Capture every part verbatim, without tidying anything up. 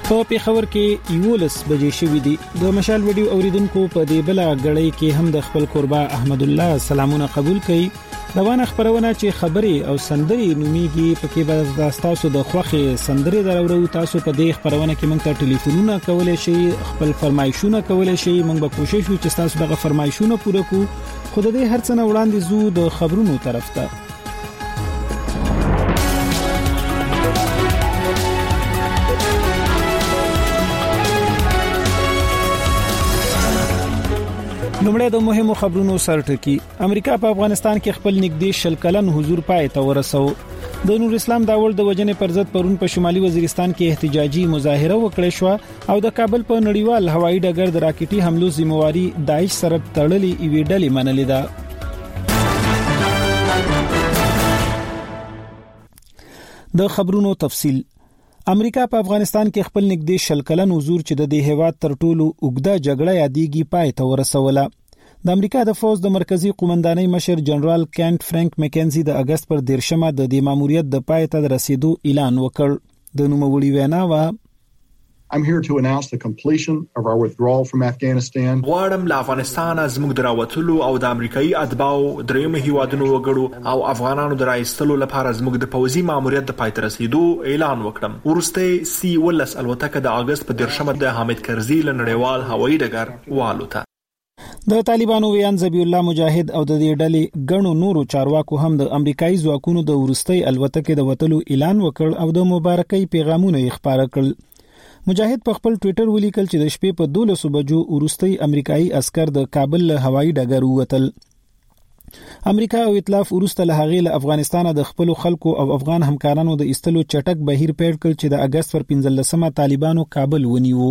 په پیښور کې یولس بجې شوې دي. د مشال ویډیو اوریدونکو په دې بل غړې کې هم د خپل قربا احمد الله سلامونه قبول کړي. روانه خبرونه چې خبري او سندري نوميږي په کې به تاسو د خوخي سندري درورو. تاسو په دې خبرونه کې موږ ته ټلیفونونه کولای شئ، خپل فرمایشونه کولای شئ. موږ به کوشش وکړو چې تاسو دغه فرمایشونه پوره کړو. خو د دې هرڅه نه وړاندې زو د خبرونو طرف ته. لومړی د مهمو خبرونو سرټکی. امریکا په افغانستان کې خپل نږدې شل کلن حضور پای ته ورسو. د نور اسلام داول د وجنې پر ضد پرون په شمالي وزیرستان کې احتجاجي مظاهره وکړه شو او د کابل په نړیوال هوایي ډګر د راکټي حملو ذمہواری داعش سره تړلې ایوي ډلې منلې ده. د خبرونو تفصیل. امریکا په افغانستان کې خپل نږدې شل کلن حضور چې د دې هیواد تر ټولو اوږده جګړه یادېږي پای ته ورسوله. د امریکا د فوج د مرکزی قومندانۍ مشر جنرال کینټ فرانک مکینزي د اگست پر دیرشمه د دې ماموریت د پای ته رسیدو اعلان وکړ. د نوموړي وینا و I'm here to announce the completion of our withdrawal from Afghanistan. غواړم له افغانستان زموږ دراوتلو او د امریکایي اتباعو دریم هیوادونو وګړو او افغانانو درایستلو لپاره زموږ د پوځي ماموریت د پای ته رسیدو اعلان وکړم. ورسته سی ولس الوتکه د اگست په دیرشمه د حامد کرزي له نړیوال هوایي ډګر والوته. د طالبانو ویان ذبیح الله مجاهد او د دې ډلې ګڼو نورو چارواکو هم د امریکایي ځواکونو د ورستۍ الوتکې د وټلو اعلان وکړ او د مبارکۍ پیغامونه یې خپاره کړل. مجاهد په خپل ټوئیټر ولیکل چې د شپې په دولسو بجو ورستۍ امریکایي عسكر د کابل له هوایي ډګر ووتل. امریکا او ائتلاف ورسته له هغې له افغانستان د خپل خلکو او افغان همکارانو د ایستلو چټک بهیر پیل کړ چې د اگست پر پنځلسمه طالبانو کابل ونیو.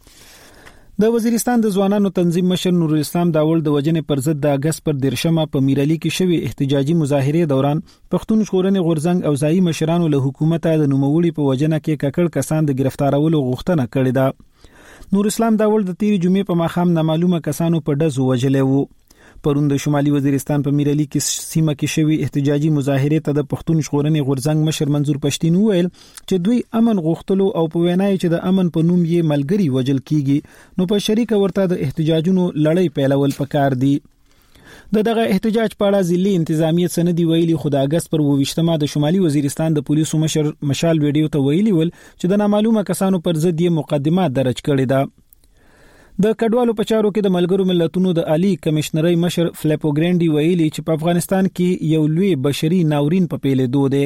د وزیرستان د ځوانانو تنظیم مشر نور اسلام داول د وجنې پر ضد د اگست پر دیرشمه په میرالي کې شوی احتجاجي مظاهره دوران پښتون ژغورنې غورځنګ او ځایي مشرانو له حکومت د نوموړي په وجنه کې ککړ کسان د گرفتارولو غوښتنه کړې ده. نور اسلام داول د تیری جمعې په ماښام نامعلومه کسانو په ډزو وجلې وو. پرون د شمالي وزیرستان په میرالي کې سیمه کې شوی احتجاجي مظاهره ته د پښتون ژغورنې غورځنګ مشر منظور پښتين وویل چې دوی امن غوښتلو او په وینای چې د امن په نوم یې ملګری وجل کیږي نو په شریکه ورته د احتجاجونو لړۍ پیلول پکار دي. د دغه احتجاج په اړه ځلې انتظامیت سندې ویلي خو د اگست پر ویشتمه د شمالي وزیرستان د پولیسو مشر مشال ویډیو ته ویلي ول چې د نامعلومه کسانو پر ضد یې مقدمه درج کړې ده. د کډوالو په چارو کې د ملګرو ملتونو د عالی کمشنري مشر فلیپو ګرانډي ویلي چې په افغانستان کې یو لوی بشري ناورین په پیلېدو دی.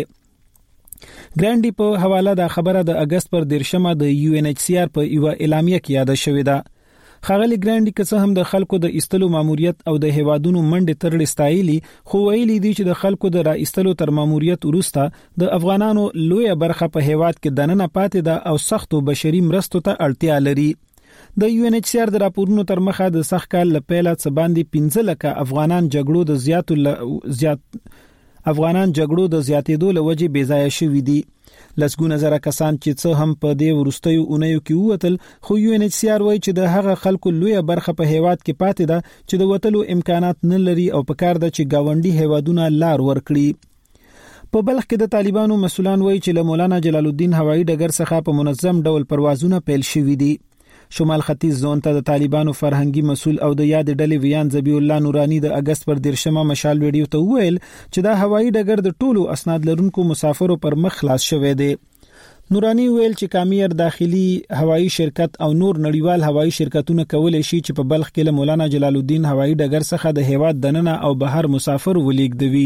ګرانډي په حواله د خبره د اگست پر دیرشمه د یو ان ایچ سی آر په یو اعلامیه کې یاد شوې ده. خغلی ګرانډي که هم د خلکو د ایستلو ماموریت او د هیوادونو منډه ترړې ستایلی خو ویلي دي چې د خلکو د را ایستلو تر ماموریت وروسته د افغانانو لوی برخه په هیواد کې دننه پاتې ده او سختو بشري مرستو ته اړتیا لري. د یو ان ایچ سی آر د راپورونو تر مخه د سخت کال لپاره څه باندې پنځه لکه افغانان جګړو د زیاتو ل... زیات افغانان جګړو د زیاتېدو لوجې بې ځای شوي دي. لسګونه زره کسان چې څه هم په دې ورستیو اونیو کې ووتل خو یو ان ایچ سی آر وایي چې د هغه خلکو لویه برخه په هیواد کې پاتې ده چې د وتلو امکانات نه لري او په کار ده چې گاونډي هیوادونه لار ورکړي. په بلخ کې د طالبانو مسولان وایي چې له مولانا جلال الدین هوایي ډګر څخه په منظم ډول پروازونه پیل شوي دي. شمال ختیځ زون ته د طالبانو فرهنګي مسول او د یاد ډلې ویان ذبیح الله نورانی د اگست پر دیرشمه مشال ویډیو ته ویل چې دا هوایي ډګر د ټولو اسناد لرونکو مسافرو پر مخ خلاص شوی دی. نورانی ویل چې کامیر داخلي هوایي شرکت او نور نړیوال هوایي شرکتونه کولای شي چې په بلخ کې له مولانا جلال الدین هوایي ډګر څخه د هیواد دننه او بهر مسافر ولیږدوي.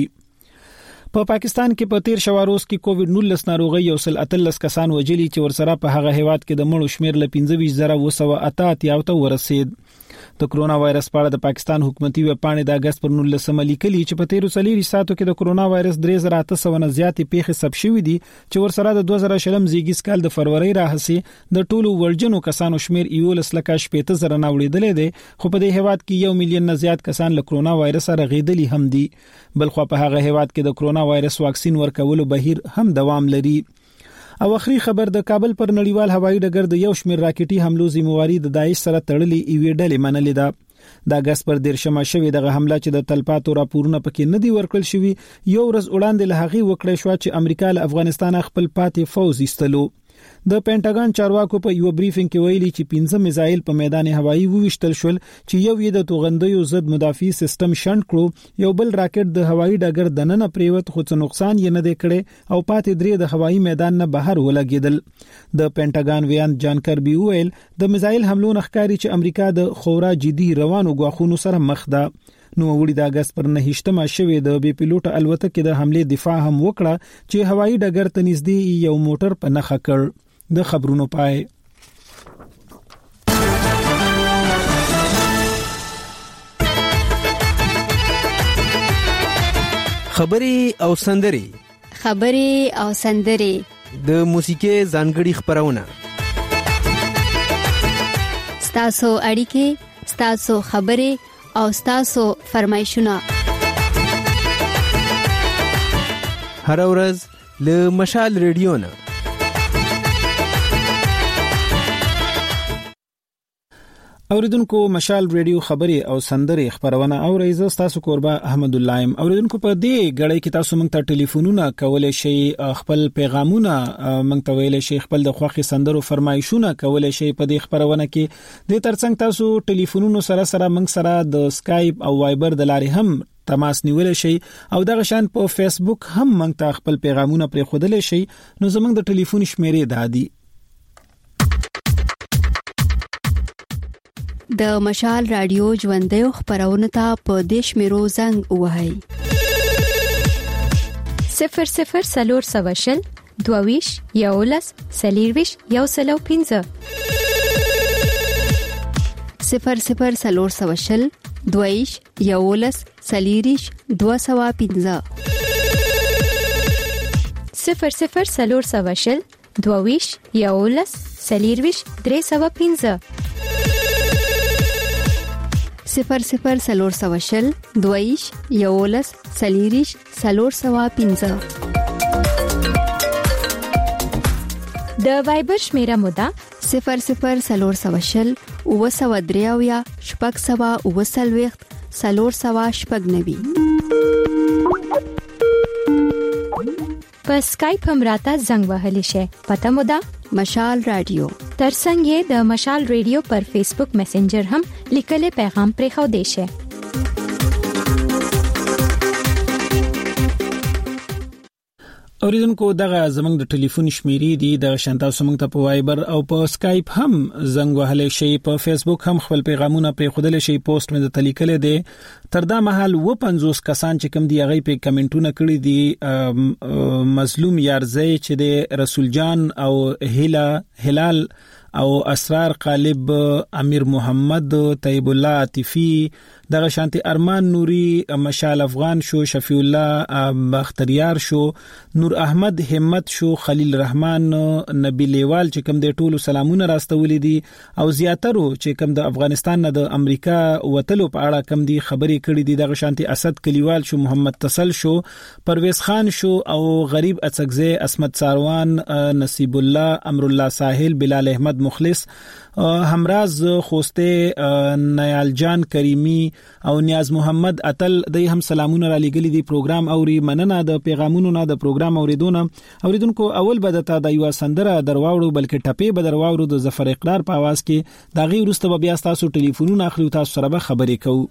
په پا پاکستان کې په تیر شواروز کې کووډ نولس ناروغي یو سل اتلس کسان وجلي چې ورسره په هغه هیواد کې د مړو شمیر ل پنځه ویشت زره و سوه اته اتیا ته ورسید. د کرونا وایرس په اړه د پاکستان حکومتي ویب پاڼې د اگست پر نولسمه لیکلي چې په تیر څلور ساعتو کې د کرونا وایرس درې زره اته سوه نه زیاتې پیښې ثبت شوې دي چې ورسره د دوه زره شلم زیږیز کال د فروری راهسي د ټولو ورجنو کسانو شمیر یولس لکه شپږ زره نه وړېدلې دي خو په دې هیواد کې یو میلیون نه زیات کسان له کرونا وایرس سره غیدلي هم دي. بل خو په هغه هیواد کې د کرونا وایرس واکسین ورکولو بهیر هم دوام لري. او اخري خبر د کابل پر نړیوال هوایي ډګر د یو شمیر راکټي حملو ذمہواری د داعش سره تړلې ایوي ډلې منلې ده. د اگست پر دیرشمه شوې دغه حمله چې د تلپاتو راپورونه پکې نه دی ورکړل شوی یو ورځ وړاندې له هغې وکړې شو چې امریکا له افغانستان خپل پاتې فوز ایستلو. د پینټاګان چارواکو په یو بریفینګ کې ویلي چې پنځه میزایل په میدان هوایی وویشتل شول چې یو یې د توغندیو ضد مدافعي سیستم شنډ کړو، یو بل راکټ د هوایی ډګر دننه پریوت خو څه نقصان یې نه دی کړی او پاتې درې د هوایی میدان نه بهر ولګیدل. د پینټاګان ویان جان کربي ویل د میزایل حملو نخکاری چې امریکا د خورا جدي روانو غواخونو سره مخ ده. نو وړي د اگست پر نهشتمه شوې د بي پيلوټ الوتکې د حمله دفاع هم وکړه چې هوایی ډګر ته نږدې یو موټر په نخښه کړ. د خبرونو پای. خبري او سندري خبري او سندري د موسیقي ځانګړي خبرونه ستاسو اړیکې ستاسو خبري او ستاسو فرمایشونه هر ورځ له مشال ریډیو نه. اوریدونکو مشال ریډیو خبري او سندري خبرونه اورئ. زه تاسو قربا احمد الله يم. اوریدونکو په دې غړې کې تاسو موږ ته ټلیفونونه کولای شئ، خپل پیغامونه موږ ته ویلای شئ، خپل د خوښي سندرو فرمایشونه کولای شئ. په دې خبرونه کې د ترڅنګ تاسو ټلیفونونو سره سره موږ سره د اسکایپ او وایبر د لارې هم تماس نیولای شئ او دغه شان په فیسبوک هم موږ ته خپل پیغامونه پرې خودلای شئ. نو زموږ د ټلیفون شمیرې دادي د مشال رادیو ژوندۍ خبرونه ته په دیش میرو زنګ وهاي صفر صفر سلور سواشل دوویش یولس سلیرویش یو سلو پینزه صفر صفر سلور سواشل دوویش یولس سلیریش دو سوا پینزه صفر صفر سلور سواشل دوویش یولس سلیرویش درې سوا پینزه صفر صفر سلور سواشل دویش یولس سلیریش سلور سوا پینزه. د وایبر شمیره مودا صفر صفر سلور سواشل او سوا دریاویا شپږ سوا او سلويخت سلور سوا شپږ نوي. په اسکایپ هم راته زنګ وهلی شي. پته مودا مشال رادیو. ترڅنګ یې د مشال رادیو پر فیسبوک میسنجر هم لیکل پیغام پرې خو دی شي. اوریدونکو دغه زمنګ د ټلیفون شمیرې دي د شانتا سمنګ ته په وایبر او په اسکایپ هم زنګ وهلی شي. په فیسبوک هم خپل پیغامونه پرې خودل شي. پوسټ مې د تلیکل دي تر دا مهال و پنځوس کسان چې کوم دی هغه په کمنټونه کړی دي. مظلوم یارزی چې د رسول جان او هیلا هلال او اسرار قالب، امیر محمد، طیب الله عاطفی، دغه شانتي ارمان نوري، مشال افغان شو، شفیع الله بختریار شو، نور احمد همت شو، خلیل رحمان، نبی لیوال چې کوم د ټولو سلامونه راستولې دي او زیاترو چې کوم د افغانستان نه د امریکا وتلو په اړه کوم دي خبرې کړې دي. دغه شانتي اسد کلیوال شو، محمد تسل شو، پرویز خان شو او غریب اڅکزی، اسمت ساروان، نصیب الله، امر الله ساحل، بلال احمد مخلص، همراز خوسته، نیال جان کریمی او نیاز محمد اتل د هم سلامونه را لګلې دي. پروګرام اوري مننه د پیغامونو نه د پروګرام اوریدونه. اوریدونکو اول به د تا د یو سندره درواوړو بلکې ټپې به درواوړو د ظفر اقرار په आवाज کې. دا غي ورسته بیا تاسو ټلیفونونه اخلو، تاسو سره به خبرې کوو.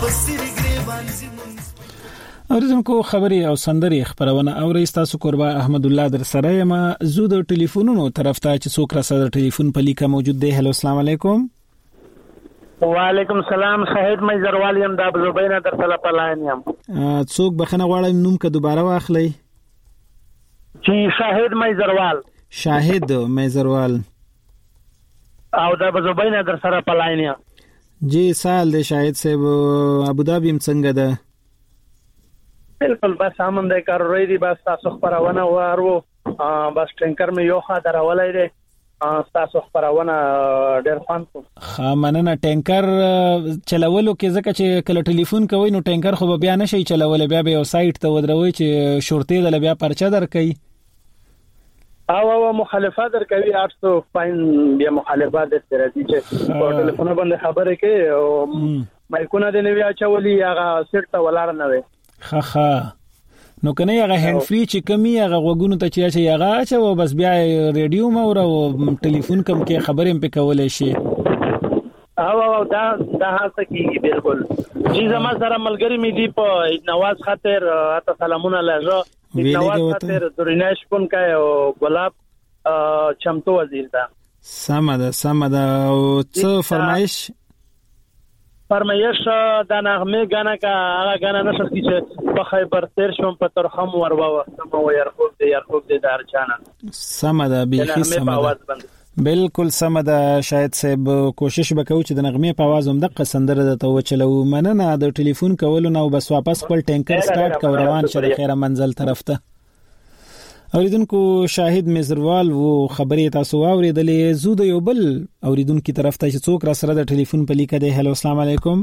اوریدونکو خبري او سندري خبرونه اوري تاسو قربا احمد الله در سره ما زو د ټلیفونونو طرف ته چې څوک را سره ټلیفون په لیکه موجود دی. هلو السلام علیکم. وعلیکم السلام. شاهد مې زروال یم د ابوزبینا در سره په لاین یم. څوک بخنه غواړم نوم که دوباره واخلئ؟ چې شاهد مې زروال. شاهد مې زروال او د ابوزبینا در سره په لاین یم. جی سال د شاهد صاحب ابوظبي هم څنګه ده؟ بالکل بس امن د کاروي دی. بس تاسو خبرونه وارو بس ټینکر مې یو خا درولای دی. تاسو خبرونه ډېر فن کو. ها مننه. ټینکر چلولو کې ځکه چې کله ټلیفون کوي نو ټینکر خو بیا نشي چلول، بیا به یو سایت ته ودروي چې شورتي د بیا پرچا درکې او او مخالفت درکوي. اټ سو فاین بیا مخالفت درته چې په ټلیفون باندې خبرې کوي او مایکونه د نوی اچولي هغه سیټ ته ولاړ نه وي. خا خا نو کنه هغه هند فری چې کمی هغه وګونو ته چې چې هغه اچو بس بیا ریډیو مور او ټلیفون کم کې خبرې په کولې شي. او او دا دا هڅه کیږي. بالکل چې زما سره ملګری مې دی په نواز خاطر اته سلامونه لږه نواز خاطر دریناش کون کای او ګلاب چمتو وزیر دا سمده سمده. او څه فرمایش فرمایش د نغمه غانا کا هغه غانا نشو چې په خیبر تیر شوم په ترخم ورواو سم و يرخوب دي يرخوب دي دارچانا سمده بیخي سمده. بالکل سمده. شاید صاحب کوشش وکاو چې د نغمه په आवाज هم د قسندره د تو چلو. مننه د ټلیفون کولو نو بس واپس خپل ټینکر سٹارټ کو روان شه د خیره منزل طرف ته. اوریدونکو شاهد مزروال وو خبرې تاسو اوریدلې. زو د یو بل اوریدونکو طرف ته چې څوک را سره د ټلیفون په لیکه دی. هلو السلام علیکم.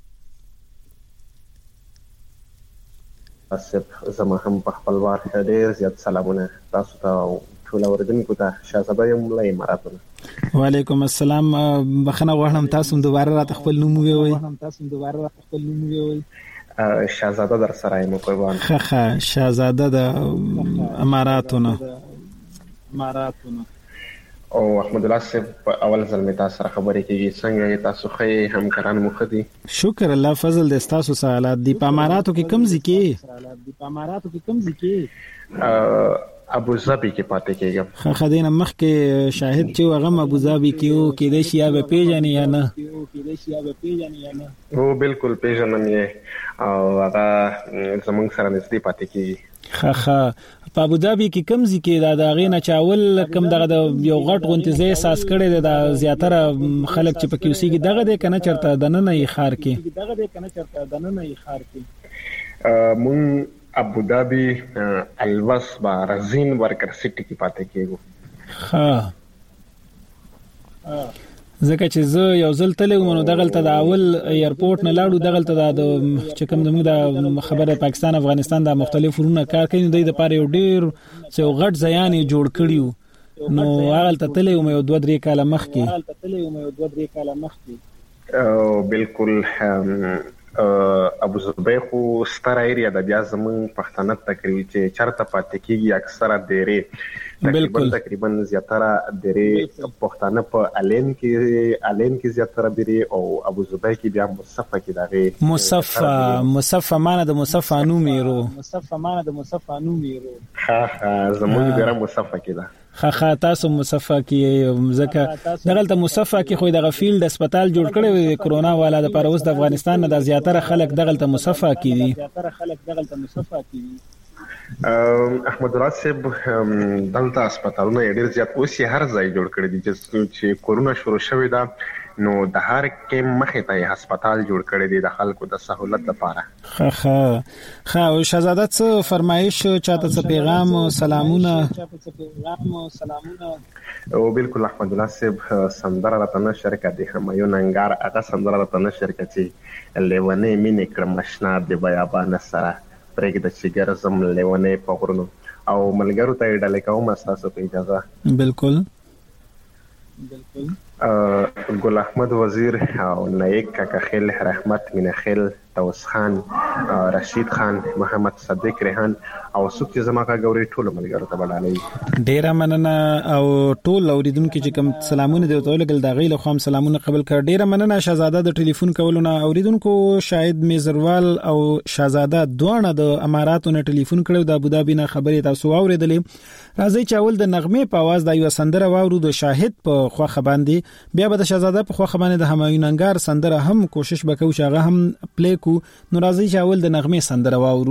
اسف زما هم په خپل وار ډېر زیات سلامونه تاسو ته ټول اوریدونکو ته. شاهزاده یم له اماراتونو. وعلیکم السلام. بخنه غواړم تاسو دوباره را خپل نوم ووایئ. تاسو دوباره را خپل نوم ووایئ. شاهزاده در سره یم قربان. خه خه شاهزاده د اماراتونو. اماراتونو او احمد الله صاحب اول ځل مې تاسو سره خبرې کیږي. څنګه تاسو خې همکاران مو خدي؟ شکر الله فضل د تاسو سوالات دی. په اماراتو کې کم ځکه دی په اماراتو کې کم ځکه ابوظبي کې پاتې کېږم. خه خدینه مخ کې شاهد چې هغه ابوظبي کې او کې د شیا به پیژنې یا نه؟ کې د شیا به پیژنې یا نه؟ او بالکل پیژنم یې او هغه زمونږ سره نږدې پاتې کېږي. خه خه په ابوظبي کې کم ځکه دا د غینه چاول کم دغه د یو غټ غونتزه احساس کړي د زیاتره خلک چې پکې اوسېږي دغه د کنه چرته دنه نه خار کې دغه د کنه چرته دنه نه خار کې مون ابوظبي الوس با رزین ورکر سټی کې پاتې کېږو. ها ځکه چې زه یو ځل تلم نو دغلته د اول ایرپورټ نه لاړو دغلته د چې کوم زموږ د خبره پاکستان افغانستان د مختلفو ورونه کار کوي د لپاره یو ډیر څو غټ ځایان جوړ کړیو نو هغه تلم یو دوه درې کاله مخکې هغه تلم یو دوه درې کاله مخکې. او بالکل ابوظبي خو ستاره ایریا د بیا زمون پښتنه تقریبا چې چرته پاتې کیږي اکثره ډېرې تقریبا تقریبا زیاتره ډېرې پښتنه په الین کې الین کې زیاتره ډېرې او ابوظبي کې بیا مصفه کې دغه مصفه مصفه معنی د مصفه نومیرو مصفه معنی د مصفه نومیرو. ها ها زمون ډېر مصفه کې ده. خه خه تاسو مصفه کې ځکه دغلته مصفه کې خو د فیلډ هسپتال جوړ کړی د کرونا والا د پر اوس د افغانستان نه د زیاتره خلک دغلته مصفه کې دي. زیاتره خلک دغلته مصفه کې دي. احمد الله صاحب دلته هسپتالونه ډېر زیات اوس هر ځای جوړ کړی دي چې کرونا شروع شوی دا نو د هر کې مخې ته هسپتال جوړ کړی دی د خلکو د سہولت لپاره. خه خه خه او شاهزاده څه فرمایش چاته څه پیغام او سلامونه چاته څه پیغام او سلامونه. او بالکل احمد الله صاحب سندره راتنه شرکت دی همایون انګار هغه سندره راتنه شرکت چې لیونه مینې کړم مشنا د بیابان سره پرېږد چې ګرځم لیونه په غرونو او ملګرو ته ډالې کوم تاسو په اجازه. بالکل بالکل. ګل احمد وزیر او نایک کاکا خیل رحمت مینه خیل توس خان رشید خان، محمد صدیق ریحان او څوک چې زما غوړي ټول ملګرو ته بلالای. ډیر مننه او ټول اوریدونکو چې کوم سلامونه دی ته لګل دا غي له خام سلامونه قبول کړ. ډیر مننه شاهزاده د ټلیفون کولونه اوریدونکو. شاهد میزروال او شاهزاده دوه د اماراتو نه ټلیفون کړو د ابوظبي نه خبرې تاسو اوریدلې. راځي چې اول د نغمه په आवाज د یو سندره واورو د شاهد په خوخه باندې، بیا به د شاهزاده په خوخه باندې د همایون انګار سندره هم کوشش وکړو چې هغه هم پلی کو. نو راځي چې اول د نغمه سندره واورو.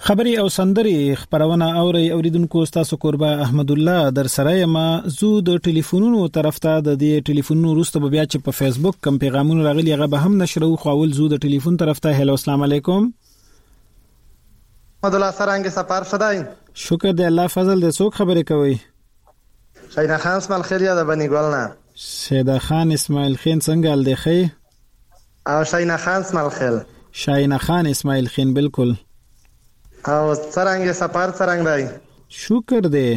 خبري او سندري خبرونه اوري اوریدونکو تاسو قربا احمد الله در سره ما زو د ټلیفونونو طرف ته د دې ټلیفونونو وروسته بیا چې په فیسبوک کم پیغامونه راغلي هغه به هم نشرو خو اول زو د ټلیفون طرف ته هلو السلام علیکم احمد الله سرانګ سفر شدای شکر دی الله فضل دې څوک خبرې کوي شیدا خان اسماعیل خیل د بنی ګل نه شیدا خان اسماعیل خین څنګه ال دی خی او شینا خان اسماعیل خیل شینا خان اسماعیل خین بالکل او څنګه سفر څنګه دی شکر دی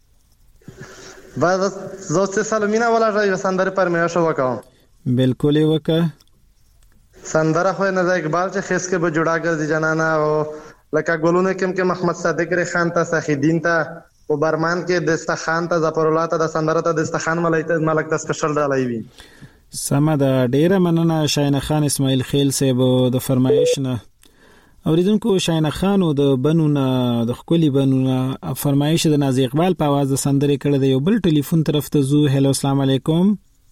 بعد زوسته سلمینا ولا ځای سندره پر مې شو وکاو بالکل وکا سندره خو نه د اقبال چې خیس کې به جوړا ګرځي جنانا او لکه ګلونه کوم کې محمد صادق ری خان ته سخیدین ته او برمان کې دستخان ته ظفر الله ته د سندره ته دستخان ملایته ملک د سپیشل ډالای وی سم دا ډیره مننه شاین خان اسماعیل خیل صاحب د فرمایش نه اوریدونکو شاین خان او د بنونه د خولي بنونه فرمایش د نازي اقبال په आवाज د سندره کړه د یو بل ټلیفون طرف ته زو هلو السلام علیکم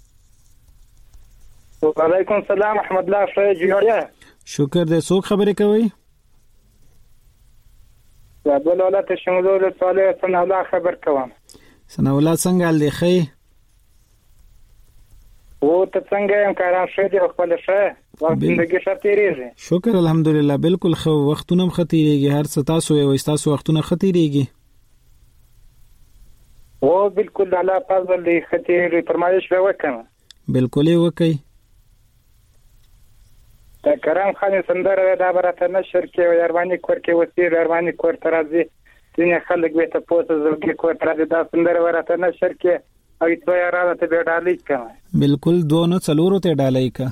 وعلیکم السلام احمد الله شای جوړیا شکر دې څوک خبرې کوي بل ولا ته شمولو له سوال سنا الله خبر کوم سنا الله څنګه ال دی خی او ته څنګه یم کاران شه دی خپل شه وخت زندگی شه تیریږي شکر الحمدلله بالکل خو وختونه خطیریږي هر څه تاسو یو تاسو وختونه خطیریږي او بالکل الله فضل دی خطیری فرمایش به وکم بالکل وکي دا کرام خان سندره دا برته نشر کې او یارمانی کور کې وسی یارمانی کور ترازی دنیا خلک به ته پوسه زړګي کور ترازی دا سندره ورته نشر کې او ته یاره ته به ډالۍ کړه بالکل دوه څلورو ته ډالۍ کا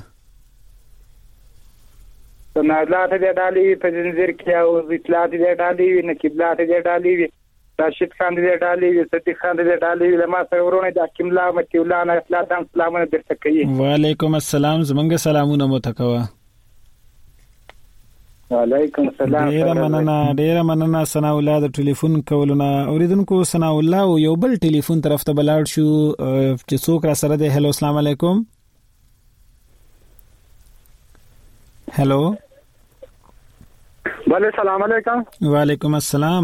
نو لاته دې ډالۍ په زنجیر کې او اطلاعات دې ډالۍ نه قبلات دې ډالۍ راشد خان دې ډالۍ صدیق خان دې ډالۍ لما سره ورونه د حکیم الله متي الله نه اصلاح دم سلامونه درته کوي وعلیکم السلام زمونږ سلامونه متکوا وعلیکم السلام ډیر مننه ډیر مننه ثنا الله د ټلیفون کولونه اوریدونکو ثنا الله او یو بل ټلیفون طرف ته بلاړ شو چې څوک را سره دی هلو السلام علیکم هلو بله سلام علیکم وعلیکم السلام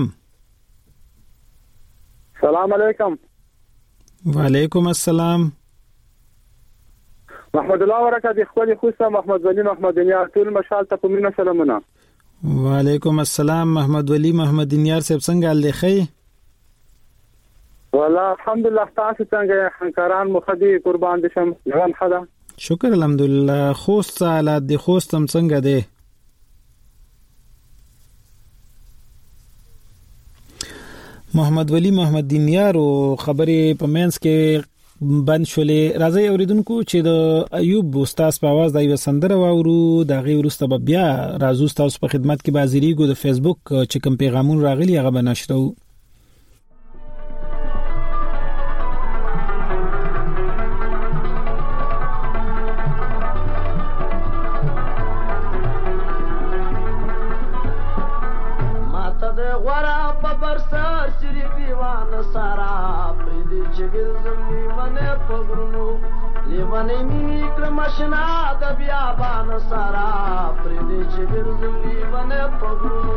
سلام علیکم وعلیکم السلام محمد الله ورکه خپل خوسته محمد ولی محمد دنیار ټول مشال ته کومه سلامونه وعلیکم السلام محمد ولی محمد دنیار صاحب څنګه ال دی خی والله الحمدلله تاسو څنګه همکاران مخدي قربان دي شم ځان خدا شکر الحمدلله خوست حالات دي خوستم څنګه دي محمد ولی محمد دنیار او خبرې په مینس کې بند شولې راځي اوریدونکو چې د ایوب استاد په आवाज د یو سندره واورو دا غي ورسته بیا راځو تاسو په خدمت کې بازریګو د فیسبوک چې کوم پیغامون راغلي هغه بنشرو ماته د غورا په برسر سری دیوان سارا پرې چګل زمي باندې پګرونو لیوانې مینې کړمشنا د بیا باندې سارا پرې دې چګل زمي باندې پګرونو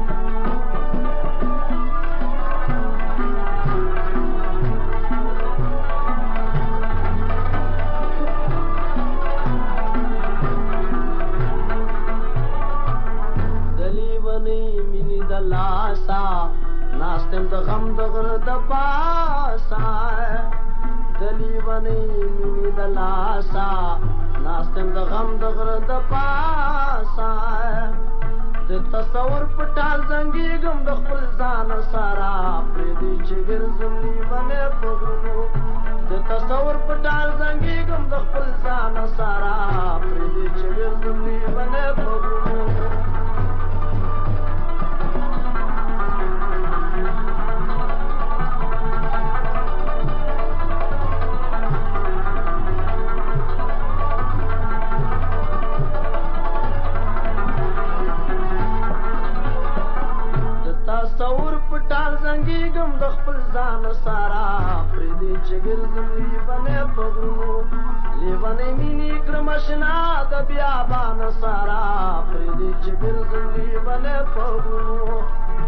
ناستم د غم د غر د پاسا دلی ونی مینی د لاسا ناستم د غم د غر د پاسا د تصور پټال زنګي غم د خپل ځان سارا پر دې چې ګرځمنی باندې پغرو د تصور پټال زنګي غم د خپل ځان سارا پر دې چې ګرځمنی باندې پغرو زنګيګم د خپل ځان سارا پر دې چګل زمي باندې پغرو لیوانې مینې کرمشنا د بیا باندې سارا پر دې چګل زمي باندې پغرو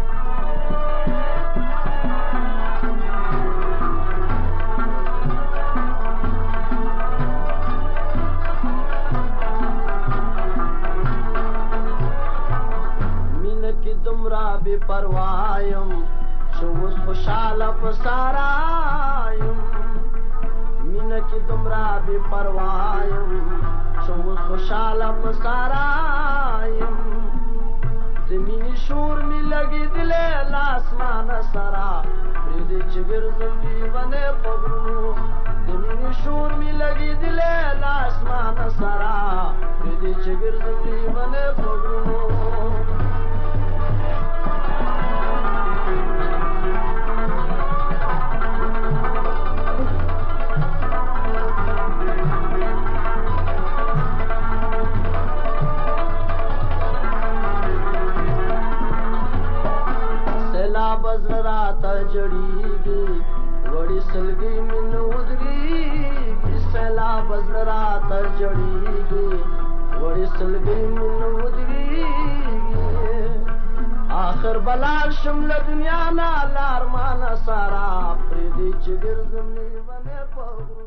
خوشاله پسارایم مینه کې دومره بې پروایم چې اوس خوشاله پسارایم زمینی شور می لګېدلی له اسمانه سره پرېږدې چې ګرځم لیونی په غرونو زمینی شور می لګېدلی له اسمانه سره پرېږدې چې ګرځم لیونی په غرونو بزراتا جڑیگی وڑی سلگی من ودریگی سیلا بزراتا جڑیگی وڑی سلگی من ودریگی آخر بلال شمل دنیا نا لارمانا سارا پریدی چگر زمنی بنے پغرونو.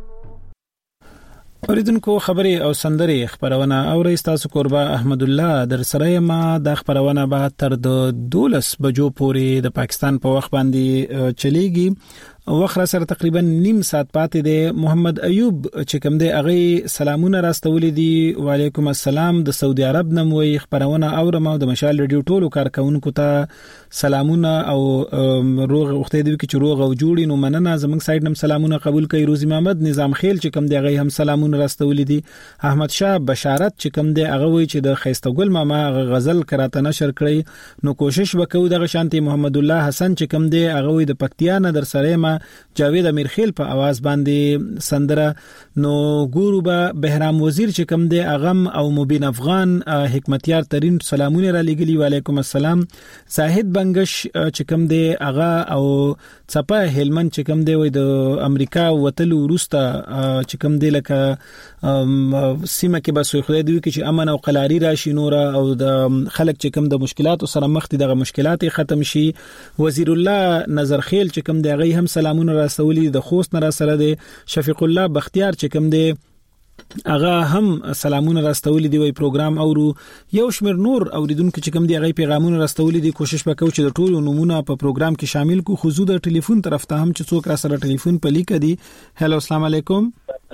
اوریدونکو خبري او سندري خبرونه اوري تاسو قربا احمد الله در سره ما د خبرونه به تر د دولس بجو پورې د پاکستان په وخت باندې چلیږي وخت سره تقریبا نیم ساعت پاتې دی. محمد ایوب چې کوم دی هغه سلامونه راستولې دي. وعلیکم السلام. د سعودي عرب نموي خبرونه اورم او د مشال ریډیو ټولو کارکونکو ته سلامونه او روغ وخت دی چې روغ او جوړی نو مننه. زمنګ سایډ نم سلامونه قبول کوي. روزي محمد نظام خیل چې کوم دی هغه هم سلامونه راستولې دي. احمد شاه بشارت چې کوم دی هغه وی چې د خیستګل ماما غزل کراته نشر کړی نو کوشش وکړو د شانتي. محمد الله حسن چې کوم دی هغه وی د پکتیا نه در سره جاوید امیرخیل په आवाज باندې سندره نو ګورو به بهرام وزیر چې کوم دی اغم او مبین افغان حکمتیار ترين سلامونه را لګلی. وعلیکم السلام. زاهد بنگش چې کوم دی اغا او صپا هلمند چې کوم دی وای د امریکا وتل ورسته چې کوم دی لکه سیمه کې بس خو دی چې امن او قلاری راشي نور او د خلک چې کوم د مشکلات سره مخ دي دغه مشکلات ختم شي. وزیر الله نظر خیل چې کوم دی هغه هم سلامونه راسولي. د خوست نه را سره دی. شفیق الله بختیار چې کوم دی هغه هم سلامونه راستولي دی. وی پروګرام اورو یو شمیر نور اوریدونکو چې کوم دی هغه پیغامونه راستولي دي. کوشش وکړو چې د ټولو نمونه په پروګرام کې شامل کو. خو زو د ټلیفون طرف ته هم چې څوک را سره ټلیفون په لیک دي. هالو السلام علیکم.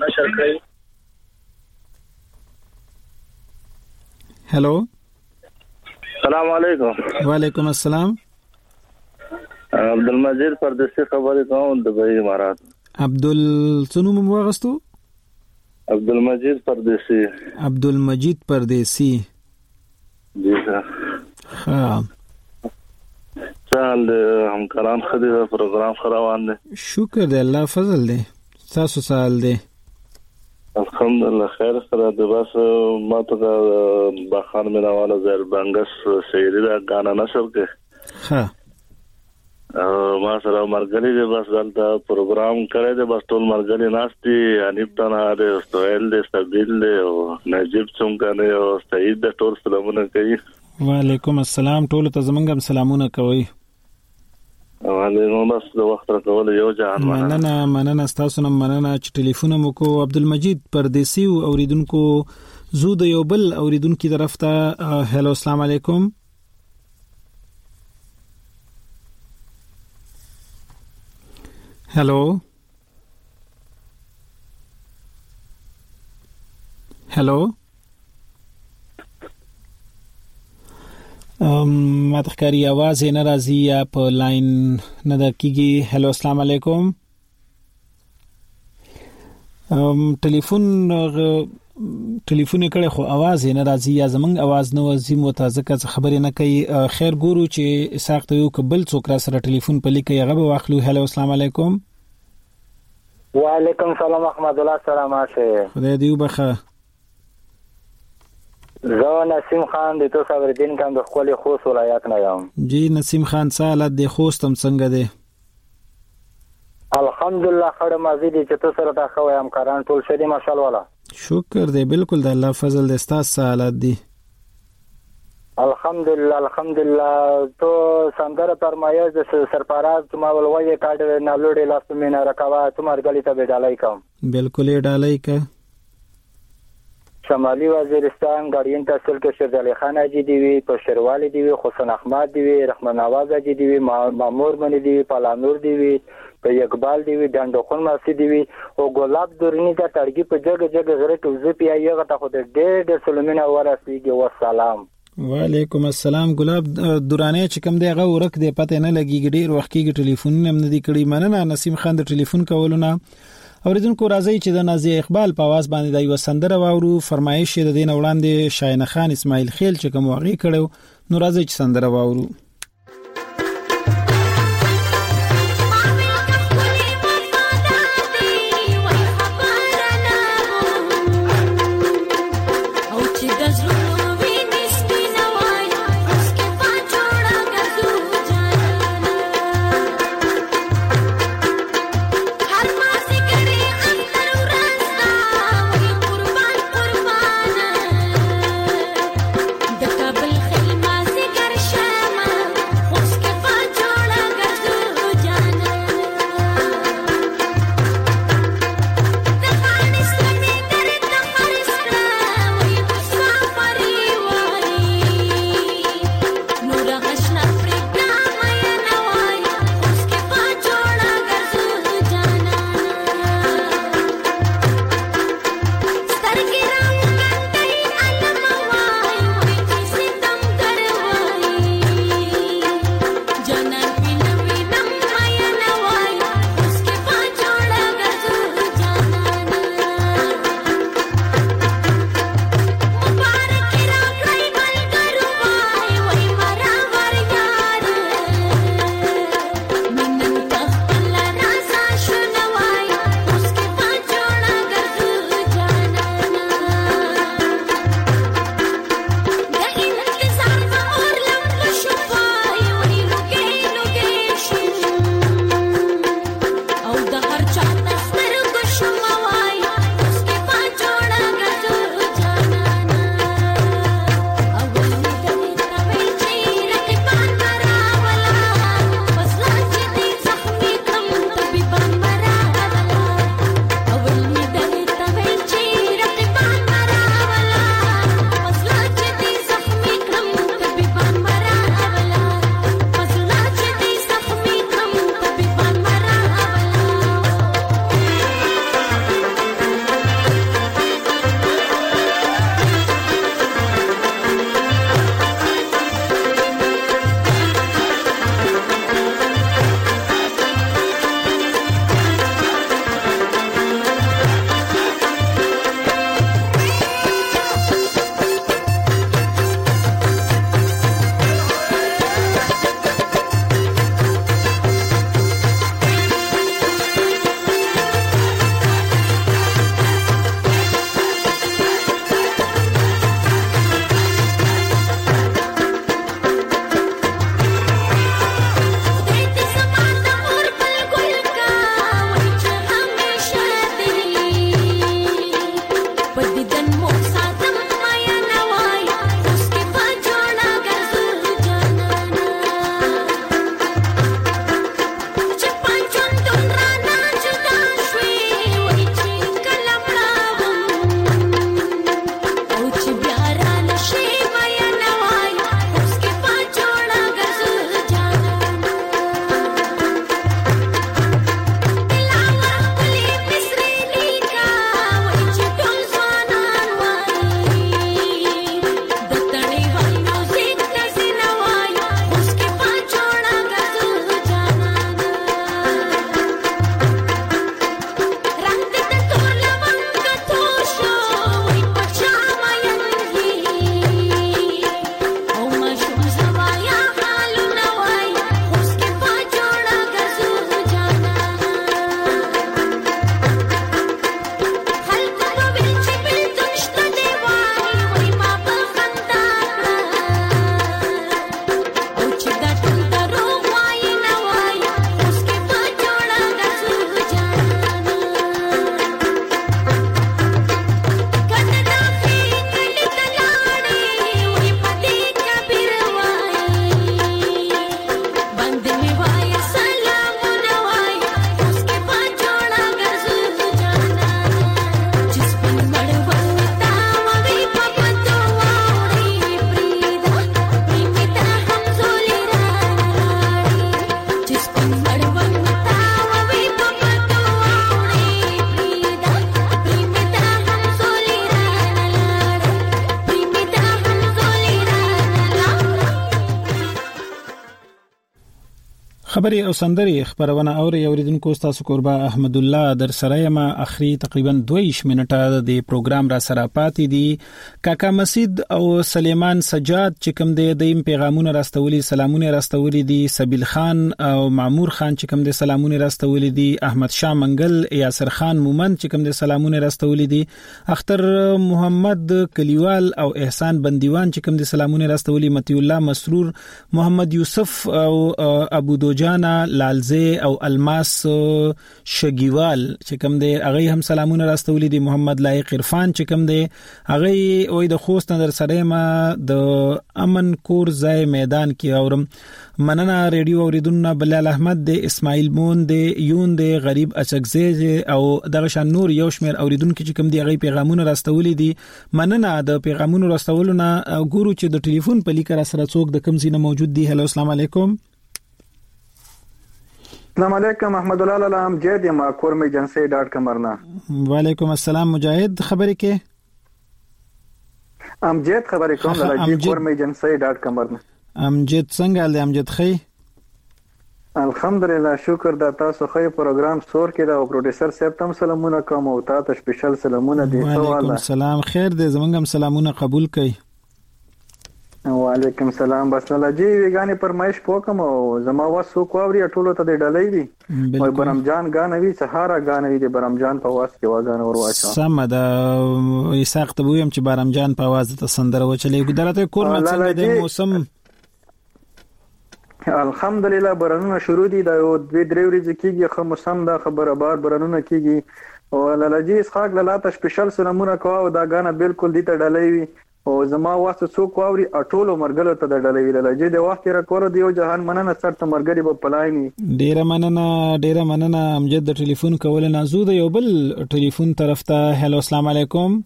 هالو السلام علیکم. وعلیکم السلام. عبدالمجید پردیسی خبرې کوم د بای امارات. عبدال څنو مو واغستو؟ عبدالمجید پردیسی. عبدالمجید پردیسی. جی سر. ها. سال همکاران خدي د پروګرام خروان دي. شکر دی الله فضل دی. تاسو سال دی. الحمدلله خیر سره د بس ما ته باخان مینواله زیر بنگس شهری دا غانا نشر کې. ها. ما سره مرګري دی بس دلته پروګرام کړی دی بس ټول مرګري ناشتي انیب تنها دی استویل دی استبیل دی او نجیب څنګه دی او سعید د ټول سلامونه کوي. وعلیکم السلام. ټول ته زمونږ سلامونه کوي. وعلیکم بس د وخت راکول یو جهان مننه مننه تاسو نن مننه چې ټلیفون مو کو. عبدالمجید پردیسی او اوریدونکو زو د یو بل اوریدونکو طرف ته هالو السلام علیکم. هلو هلو ام ما تخکاری आवाज نه راځي یا په لاین نه د کیږي. هلو السلام علیکم. ام ټلیفون ټلیفون کړه خو आवाज نه راځي یا زمنګ आवाज نه وځي متازکه خبرې نه کوي. خیر ګورو چې ساخته یو قبل څوک را سره ټلیفون په لیکي هغه واخلو. هلو السلام علیکم. وعلیکم السلام احمد الله سلام علیکم. خدای دې وبخه. زه نسیم خان د تو صبر الدین کوم د خپل خوست ولایت نه یم. جی نسیم خان سالت د خوستم څنګه دی؟ الحمدلله خړ مازی دي چې تو سره تا خو یم کاران ټول شدي ماشاءالله والا. شکر دی بالکل د الله فضل د استاد سالت دی. الحمدلله الحمدلله. تو سندره فرمایش د سرپراز تما ولوي کاډ نه لوړې لاس مینه رکوا تمہار گلی ته ډالای کوم. بالکل ډالای کا. شمالي وزیرستان ګاډین تحصیل کې شهزاد علي خان حاجي دی وی په شیروالي دی وی حسین احمد دی وی رحمان نواز حاجي دی وی مامور منی دی وی پالانور دی وی په اقبال دی وی ډنډخون ماسي دی وی او ګلاب دورنی دا تړګي په جګ جګ غره کې وزې پی ایغه ته خو د ډېر ډېر سلمینه ورسیږي والسلام. وعلیکم السلام. ګلاب دورانه چې کوم دی هغه ورک دی پته نه لګیږي ډیر وخت کې ټلیفون هم نه دی کړی. مننه نسیم خان د ټلیفون کولونه. اوریدونکو راځي چې د نازیه اقبال په आवाज باندې د یو سندره واورو. فرمایش د دین وړاندې شاهین خان اسماعیل خیل چې کوم واغې کړو نو راځي چې سندره واورو. د کابل خلما سي ګر شمه خبري او سندري خبرونه اوري اوریدونکو تاسو قربا احمد الله در سره ما اخري تقریبا دویش منټه د پروګرام را سره پاتې دي. کاکا مسجد او سلیمان سجاد چې کوم د دیم پیغامونه راستولي سلامونه راستولي دي، سبیل خان او معمور خان چې کوم د سلامونه راستولي دي، احمد شاه منګل، یاسر خان مومند چې کوم د سلامونه راستولي دي، اختر محمد کلیوال او احسان بندیوان چې کوم د سلامونه راستولي، متی الله مسرور، محمد یوسف او ابو دو جانا لالزه او الماس شګیوال چې کوم دی هغه هم سلامونه راستولي دي، محمد لایق عرفان چې کوم دی هغه وې د خوست نظر سره ما د امن کور ځای میدان کې اورم. مننه ریډیو اوریدونکو بلال احمد دی، اسماعیل مون دی، یون دی، غریب اچکزی او دغه شان نور یو شمیر اوریدونکو چې کوم دی هغه پیغامونه راستولي دي. مننه د پیغامونو راستولونه. ګورو چې د ټلیفون په لیکه را سره څوک د کوم ځای موجود دی. هلو السلام علیکم. السلام علیکم احمد الله علام جید ما کورم ایجنسی ډاټ کام ورنا. وعلیکم السلام مجاهد خبرې کې امجد خبرې کوم د کورم ایجنسی ډاټ کام ورنا. امجد څنګه دی امجد خی؟ الحمدلله شکر د تاسو خی پروګرام سور کې دا پروډوسر صاحب تم سلامونه کوم او تاسو سپیشل سلامونه دي. وعلیکم السلام خیر دې زمونږ هم سلامونه قبول کړئ. وعلیکم السلام. بس الله جی ویګانی پرمایش پوکم او زما واسو کووري ټولو ته ډلې دي او برمجان غانوي سهارا غانوي دي برمجان په واس کې واغان ور واچو سم دا یساق ته ویم چې برمجان په واز ته سندره وچلې ګدرته کور مڅنګ د موسم الحمدلله برنونه شروع دي دا یو دوی درې ورځې کېږي خو موسم دا خبره بار برنونه کېږي او لالاجی اسحاق لاله سپیشل سلامونه کوه او دا غانه بالکل دي ته ډلې وي او زما واسه څوک واوري اټولو مرګلو ته د ډلې ویل لږه د وخت را کور دی او جهان مننه سره مرګري په پلایني. ډیره مننه ډیره مننه امجد د ټلیفون کول نازو د یو بل ټلیفون طرف ته. هلو السلام علیکم.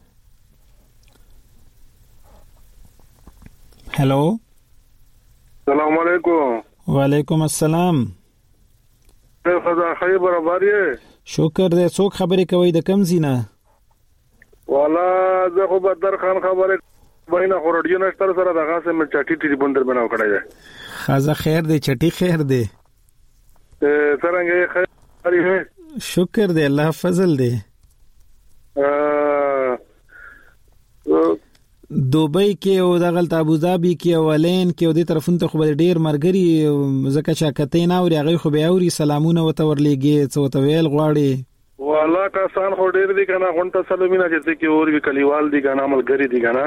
هلو السلام علیکم. وعلیکم السلام. خدا خیر برابر یې شکر دې. څوک خبرې کوي د کم زینه؟ والا زه خو بدر خان خبره بینه خورډیو نشتر سره دغه سم چټی ټلیفون در بناو کړی دی. خازه خیر دی چټی خیر دی. څنګه خیر دی؟ شکر دی الله فضل دی. دوبۍ کې او دغه ابوظبي کې او الین کې او د طرفون ته خو ډیر مرګري زکه چې کته نه اوري هغه خو به اوري سلامونه وته ورلېږي څو ته ویل غواړي. والله کسان خو ډیر دي کنه غونټه سلامونه چې کې اور وی کلیوال دي کنه عملګری دي کنه.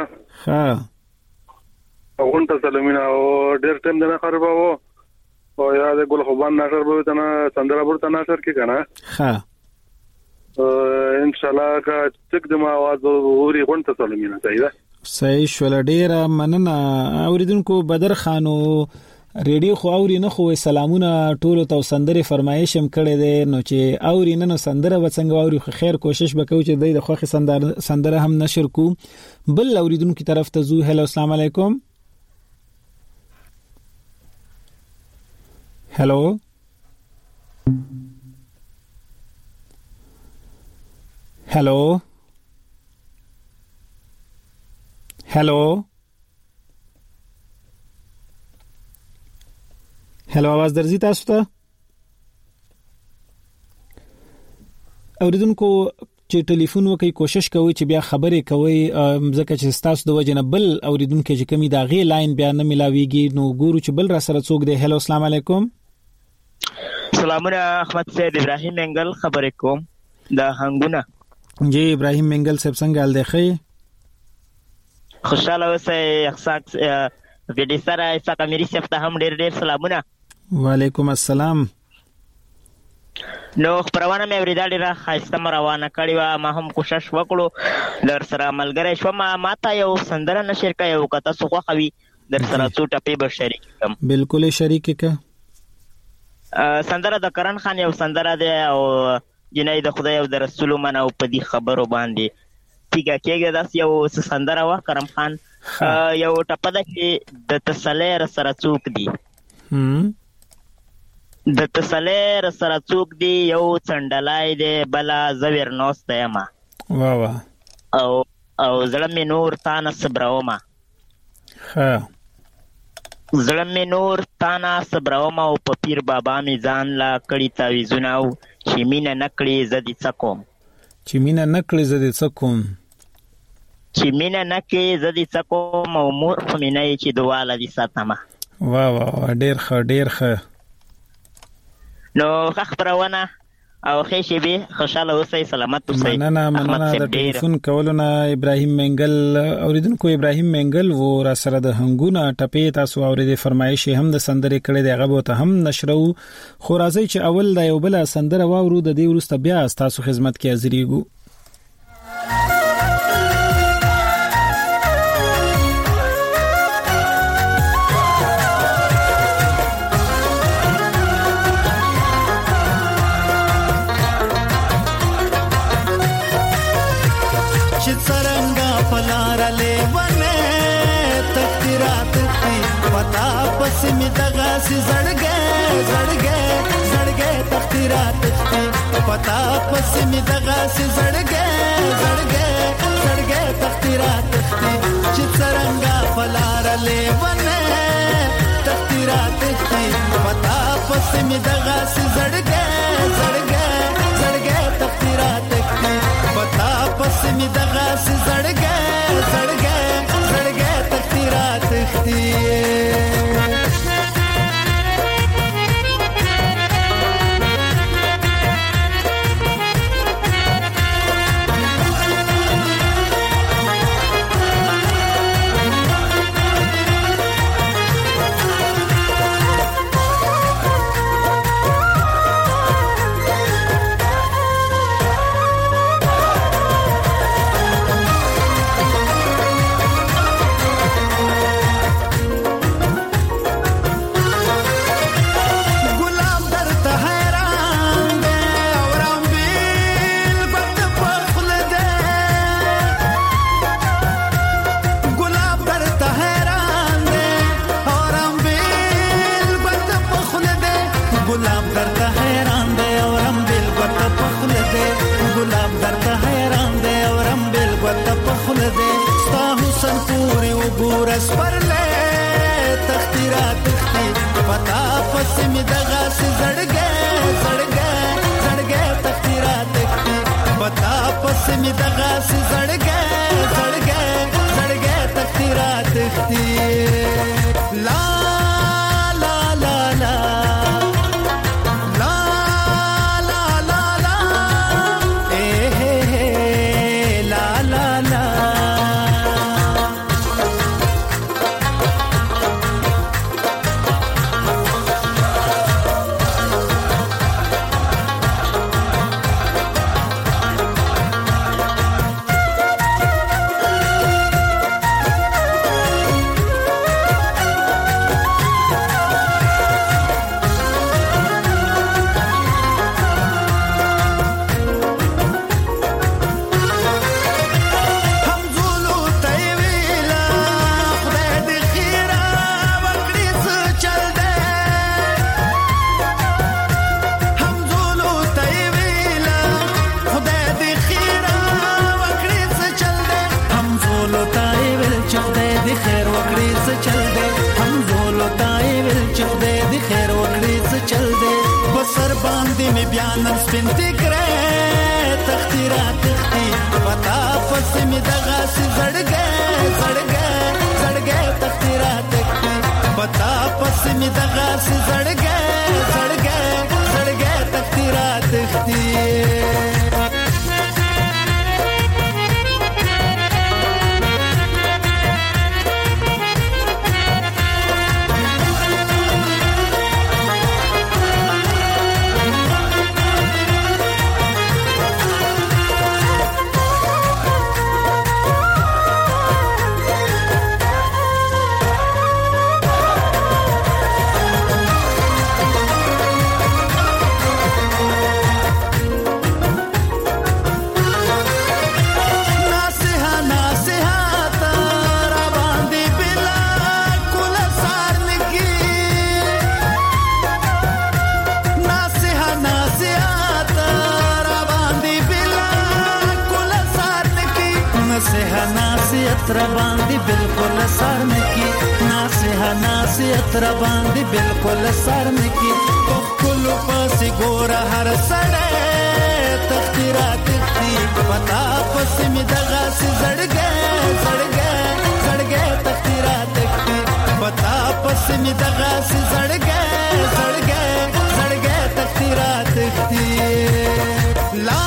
ها غونټه سلامونه او ډیر ټیم نه خرابو او یا د ګل خوبان نشر به تنه سندره ورته نشر کې کنه. ها ان شاء الله کا تک د ما आवाज اوري غونټه سلامونه صحیح ده. صحیح شول ډیر مننه اوریدونکو. بدر خانو ریډیو خو اوري نه خو سلامونه ټولو ته سندره فرمایش هم کړی دی نو چې اوري نه نو سندره وڅنګ اوري خو خیر کوشش وکړو چې د خوخي سندره سندره هم نشر کو. بل اوریدونکو طرف ته زو. هلو السلام علیکم. هلو هلو هلو هلو आवाज درځي تاسو ته؟ اوریدونکو چې ټلیفون وکي کوشش کوي چې بیا خبرې کوي ځکه چې تاسو د وجنه بل اوریدونکو چې کمی دا غي لاین بیا نه ملاويږي نو ګورو چې بل را سره څوک دی. هلو السلام علیکم. سلامونه احمد سید ابراهیم منګل خبرې کوم دا هنګونه. جی ابراهیم منګل صاحب څنګه حال دی؟ ښه خوشاله اوسئ. احساس ویډی سره اساق اميري صاحب ته هم ډېر ډېر سلامونه. وعلیکم السلام. نو خبرونه مې ورېدل ډېره ښایسته روانه کړې وه ما هم کوشش وکړو در سره ملګری شوم ما ته یو سندره نشر کړه یو که تاسو خوښه وي در سره څو ټپې به شریک کړم. بالکل شریک کړه. سندره د کرن خان یو سندره دی او جنۍ د خدای او د رسول من او په دې خبرو باندې تیګه کېږي داس یو سندره وا کرم خان یو ټپه ده چې د تسلیر سره څوک دی هم د تسلیر سره څوک دی یو څنډلای دی بلا زویر نوسته ما وا وا او او زړه مې نور تا نه صبرو ما ها زړه مې نور تانا صبروم او په پیر بابا مې ځان لا کړي تعویذونه او چې مینه نه کړي زه دې څه کوم چې مینه نه کړي زه دې څه کوم چې مینه نه کړي زه دې څه کوم او مور خو مې نه یې چې دواله دې ساتمه. واه واه ډېر ښه ډېر ښه. نو ښه خپرونه او ښې شېبې خوشحاله اوسئ سلامت اوسئ. مننه مننه د ټلیفون کولو نه ابراهیم منګل اوریدونکو ابراهیم منګل و را سره د هنګونه ټپې تاسو اورېدې فرمایش هم د سندرې کړې دی هغه به ته هم نشرو خو راځي چې اول د یو بل سندره واورو د دې وروسته بیا تاسو خدمت کې حاضرېږو. سمې دغه سي زړګې زړګې زړګې تختیرات تختی پتا پس مې دغه سي زړګې زړګې زړګې تختیرات تختی چې څنګه فلار لیونه تختیرات تختی پتا پس مې دغه سي زړګې زړګې زړګې تختیرات تختی پتا پس مې دغه سي زړګې زړګې زړګې تختیرات تختی. ناسیت را باندې بالکل سر نکی ناسه ناسیت را باندې بالکل سر نکی خپل پس ګور هر سړی تختیرا تختی پتا پس می دغه زړګې زړګې زړګې تختیرا تختی پتا پس می دغه زړګې زړګې زړګې تختیرا تختی لا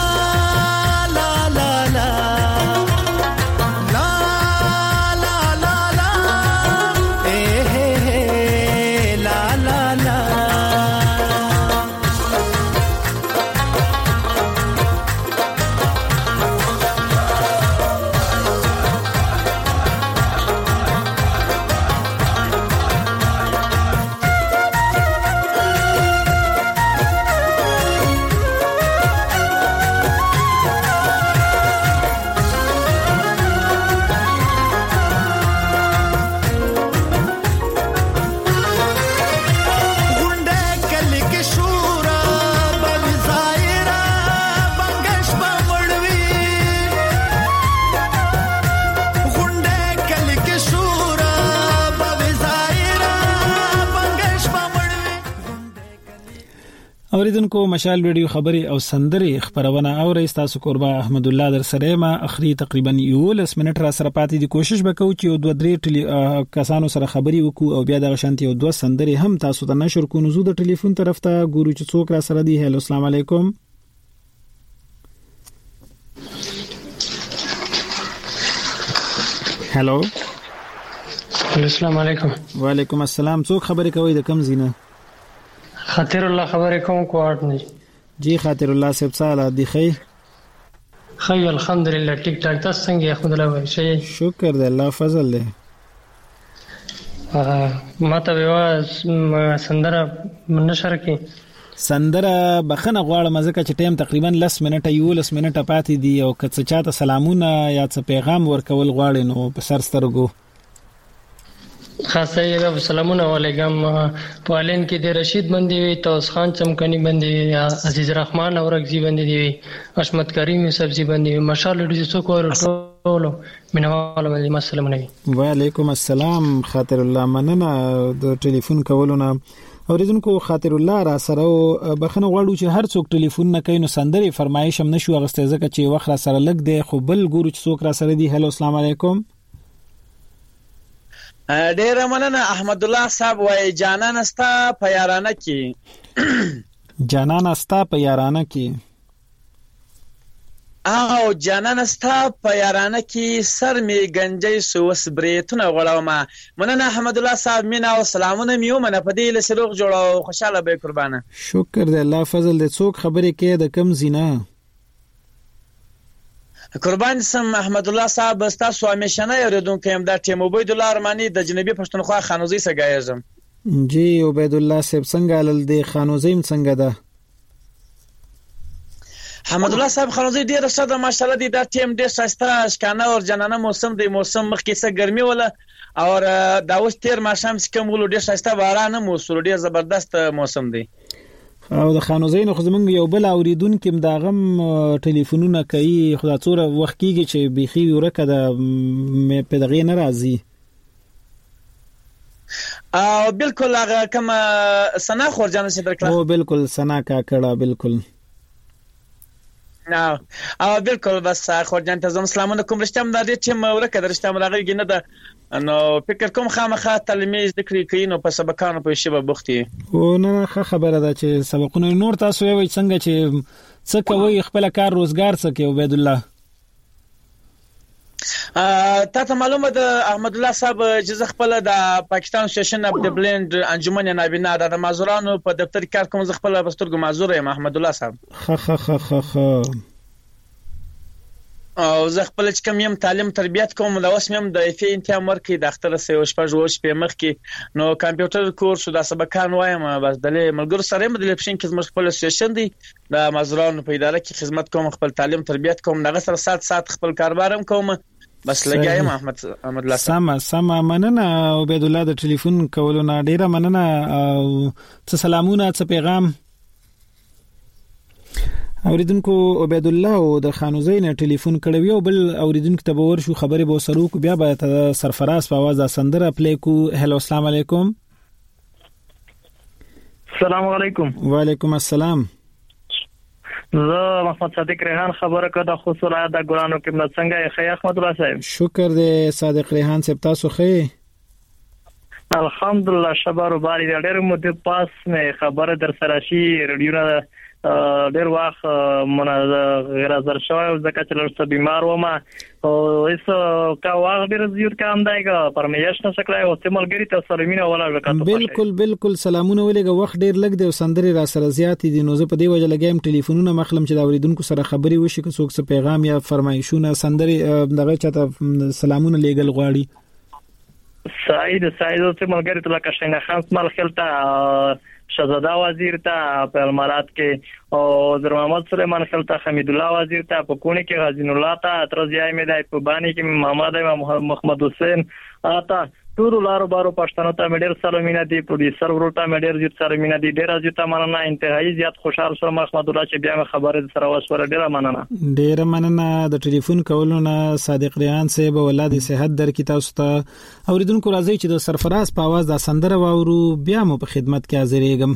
اوریدونکو مشال ویډیو خبري او سندري خبرونه اوري تاسو قربا احمد الله در سره ما اخري تقریبا یو لس منټ را سره پاتې دي کوشش وکړو چې دوه درې ټلی کسانو سره خبري وکړو او بیا د شانتي او دوه سندري هم تاسو ته نشر کو نو زو د ټلیفون طرف ته ګورو چې څوک را سره دي. هلو السلام علیکم. هلو السلام علیکم. وعلیکم السلام. څوک خبري کوي د کم زینه؟ خاطر الله خبرې کوم کوارد نه جی. خاطر الله صاحب ساله دی خی خی الحمدلله ټیک ټاک. تاسو څنګه احمد الله وای شي؟ شکر دی الله فضل دی. ما ته وای سندره نشر کی سندره بخنه غواړم ځکه چې ټیم تقریبا لس منټه یو لس منټه پاتې دی او کڅ چاته سلامونه یا څه پیغام ورکول غواړي نو په سر سترګو خاصه یو سلامونه علیکم. پالین کې د رشید باندې وي، توس خان چمکنی باندې یا عزیز الرحمن اورغزی باندې دی، اشمت کریم سبزی باندې وي. ماشاءالله دې څوک ورټولو منواله باندې مسلمانوي. وعلیکم السلام. خاطر الله مننه د ټلیفون کولونه. اوریدونکو خاطر الله را سره بخنه غواړو چې هر څوک ټلیفون نه کوي نو سندري فرمایش هم نشو غسته ځکه چې وخت را سره لګ دی خو بل ګورو چې څوک را سره دی. هلو السلام علیکم. ډیر مننه احمد الله صاحب. وای جانان استا په یارانه کې جانان استا په یارانه کې او جانان استا په یارانه کې سر می گنجي سوس بریتونه غړاومه. مننه احمد الله صاحب. مینا او سلامونه میو منه په دې لسروغ جوړو خوشاله به قربانه. شکر دی الله فضل دې. څوک خبرې کې د کم زینه؟ قربان سم احمد الله صاحب. تاسو همیشنه یریدونکو هم د ټیم عبید الله ارمانی د جنوبي پښتونخوا خانوزي سګایزم. جی عبید الله صاحب څنګه لل دی خانوزي څنګه ده؟ احمد الله صاحب خانوزي ډیر ښه ده ماشاءالله دی. دا ټیم ډیر ښایسته شکانه او جنانه موسم دی. موسم مخکې څه ګرمي ولا او دا اوس تیر ماشام سکم ولو ډیر ښایسته باران مو سره ډیر زبردست موسم دی. او د خانوزین خو زمونږ یو بل اوریدونکو دا غم ټلیفونونه کوي خدا څوره وخت کیږي چې بيخي ورکه د په دغه ناراضي. او بالکل هغه کوم سنا خورجان سي درکړه. او بالکل سنا کا کړه بالکل. نو او بالکل بس خورجان ته زم سلامونه کوم. رښتم د دې ټیم ورکه درشتم راغلی نه ده نو فکر کوم خامخا تعلیمي ذکر کوي نو په سبقانو په شی به بوختي. او نه خبره ده چې سبقونه نور تاسو یې وای څنګه چې څه کوي خپل کار روزګار څه کوي عبید الله؟ ا تا ته معلومه ده احمد الله صاحب چې خپل د پاکستان سیشن اف د بلند انجمن نابینا د مازورانو په دفتر کار کوم. ز خپل بسترګو مازور یم احمد الله صاحب. خ خ خ خ خ او زه خپل چې کوم يم تعلیم تربیت کوم د اوس مم د اف انتام ورکې د اختر سه شپږ ورځې په مخ کې نو کمپیوټر کورس د سبقان وایم بس د ملګرو سره مې د لپشن کې زموږ خپل سیشن دی د مازورانو په اداره کې خدمت کوم. خپل تعلیم تربیت کوم دغه سره سات سات خپل کاروبارم کوم. بس لګایم احمد احمد الله سم سم مننه عبید الله د ټلیفون کولونه ډیره مننه. او څه سلامونه څه پیغام اوریدونکو عبید الله او د خانوزین ټلیفون کړو یو بل اوریدونکو ته ور شو خبره به سرو کو بیا به ته سرفراز په आवाज سندره پلی کو. هلو السلام علیکم. السلام علیکم. وعلیکم السلام. زه محمد صادق ریحان خبره کوم خو سره د ګرانو کې مل څنګه خی احمد الله صاحب. شکر دې صادق ریحان صاحب تاسو خی. الحمدلله شبارو باری ډېر مو د پاس نه خبره در سره شي رادیو نه ډېر وخت مونږ غیر حاضر شوی ځکه چې لږ بیمار وم او ایس کا واغ ډېر زیات کام دایګه پرمیش نه سکلای او تملګری ته سلامونه ولا وکړه. بالکل بالکل سلامونه ولګه وخت ډېر لګ دی او سندري را سره زیات دي نو زه په دې وجه لګم ټلیفونونه مخلم چې دا اوریدونکو سره خبري وشي که څوک څه پیغام یا فرمایشونه سندري دغه چاته سلامونه لګل غواړي. سعید سعید ته ملګری ته لکه شینه خان مال خلته شهزاده وزیر ته په امارات کې او در محمد سلیمان خلته حمید الله وزیر ته په کونی کې غزین الله ته ترځای مې دای په باندې کې محمد محمد حسین آتا ټول لارو بارو پښتنو ته مډیر سلامونه دي پروډوسر ورته مډیر زیات سلامونه دي ډیر زیات مننه انتهایی زیات خوشاله سره محمد الله چې بیا خبره سره وسوره ډیر مننه ډیر مننه د ټلیفون کولونه صادق ریحان صاحب ولادي صحت در کی تاسو ته اوریدونکو راځي چې د سرفراز په आवाज د سندره واورو بیا مو په خدمت کې حاضرېږم.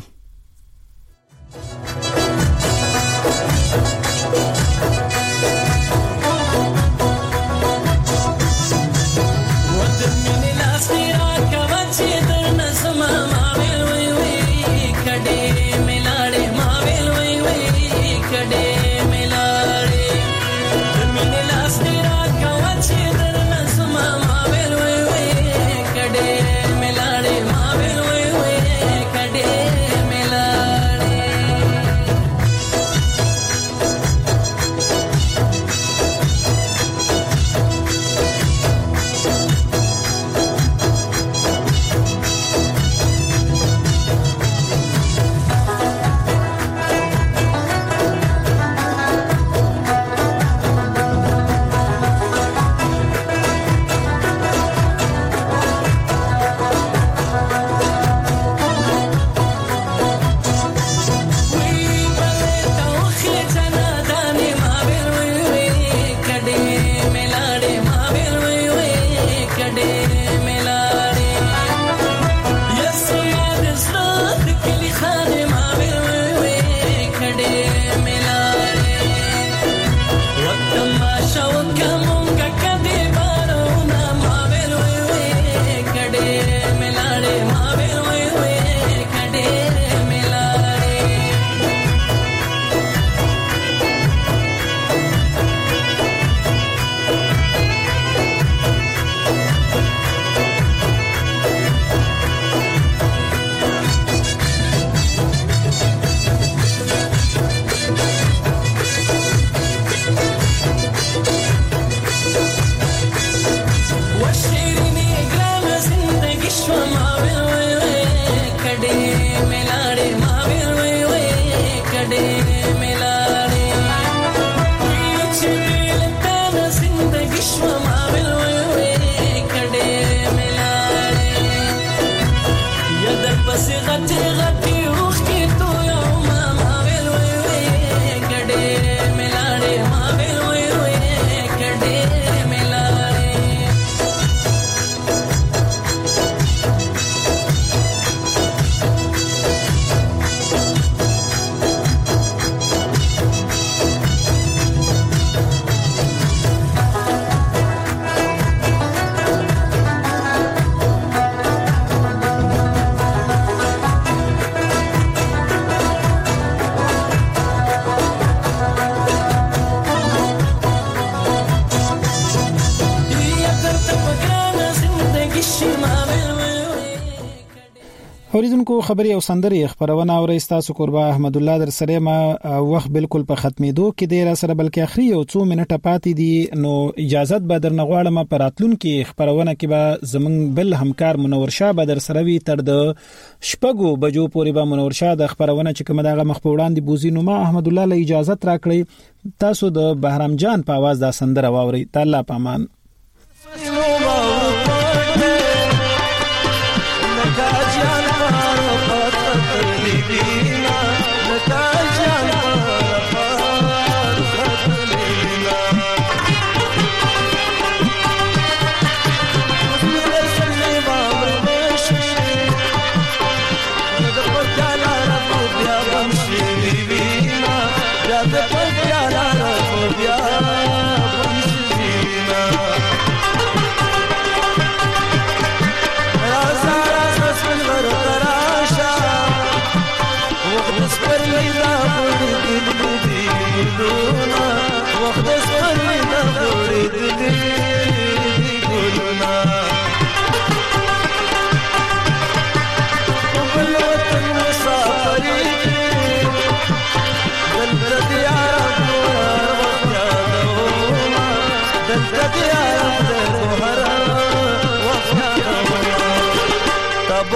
اوریدونکو خبري او سندري خبرونه اوري تاسو قربا احمد الله در سره ما وخت بالکل په ختمېدو کې دی را سره بلکې اخري او څو منټه پاتې دي نو اجازه به در نغواړم په راتلون کې خبرونه کې به زمنګ بل همکار منور شاه به در سره وي تر د شپږو بجو پورې به منور شاه د خبرونه چې کومه دغه مخ په وړاندې بوزي نو ما احمد الله له اجازه را کړی تاسو د بهرام جان په आवाज د سندره واوري تعالی پامان. Dina, the Kajan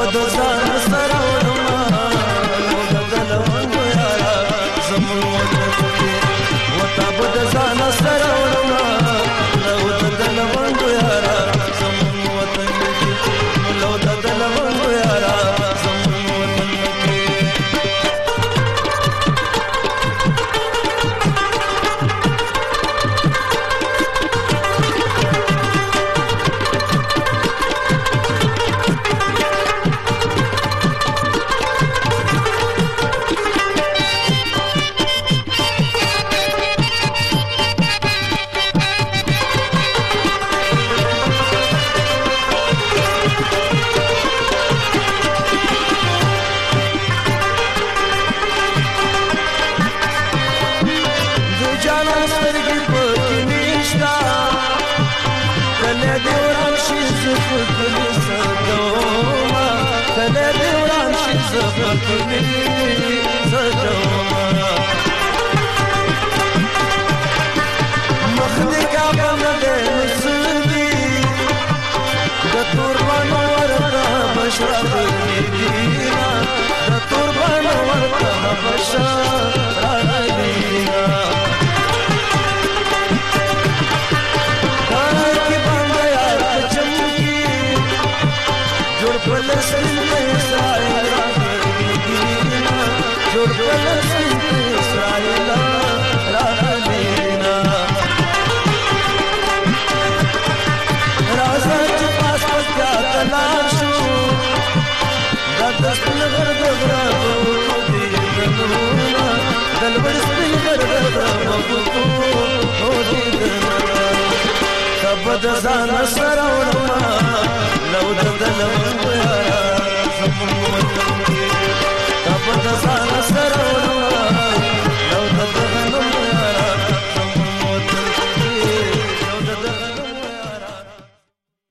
بد ځان سره وړما نو د لونګو یارا زمون وطن کې وتا بد ځان سره وړما نو د لونګو یارا زمون وطن کې نو د لونګو یارا زمون وطن کې بد ځان سره وړما لو د لونګو